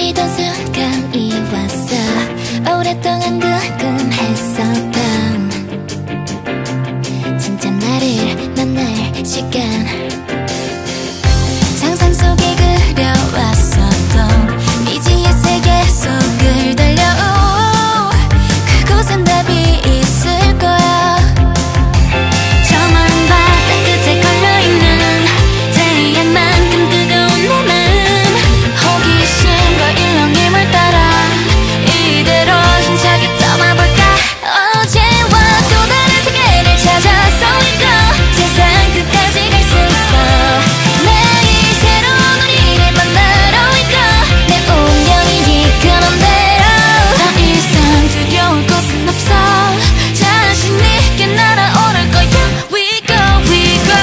기다리던 순간이 왔어. 오랫동안 궁금했었던 진짜 나를 만날 시간. 상상 속에 그려왔었던 미지의 세계 속을 달려. 그곳엔 답이 있을 거야. 저 먼 바다 끝에 걸려있는 태양만큼 뜨거운 내 마음. 호기심과 일렁임을 따라 이대로 힘차게 떠나볼까. 어제와 또 다른 세계를 찾아서 이끌어 세상 끝까지 갈 수 있어. 매일 새로운 우리를 만나러 이끌어 내 운명이 이끄는 대로. 더 이상 두려울 곳은 없어. 자신 있게 날아오를 거야. We go, we go.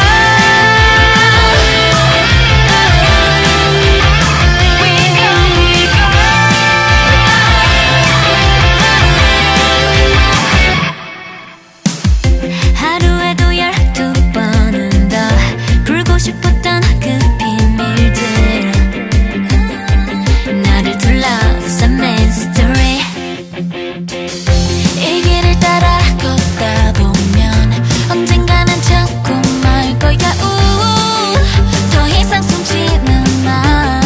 We go, we go. 하루에도 12번은 더 풀고 싶었던 그 비밀들. 나를 둘러싼 mystery. 이 길을 따라 걷다 보면 언젠가는 찾고 말 거야. 더 이상 숨지는 맘.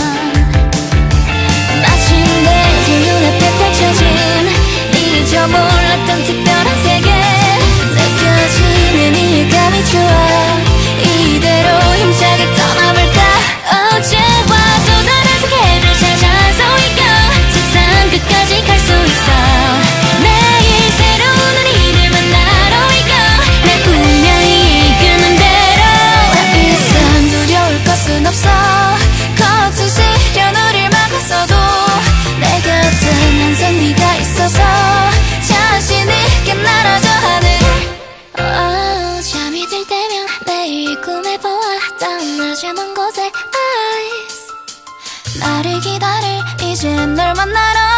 마침내 제 눈앞에 펼쳐진 잊어 몰랐던 특별한 세계. 느껴지는 이 감이 좋아. 이대로 힘차게 떠나볼까. 어제와 또 다른 세계를 찾아서 이겨 세상 끝까지 갈 수 있어. 매일 새로운 우리를 만나러 이겨 내 운명이 이끄는 대로. 더 이상 두려울 것은 없어. 거친 시련을 막았어도 내 곁엔 항상 네가 있어서 자신 있게 날아줘 하늘을. 잠이 들 때면 매일 꿈에 보았던 낮에 먼 곳에 eyes. 나를 기다릴 이제 널 만나러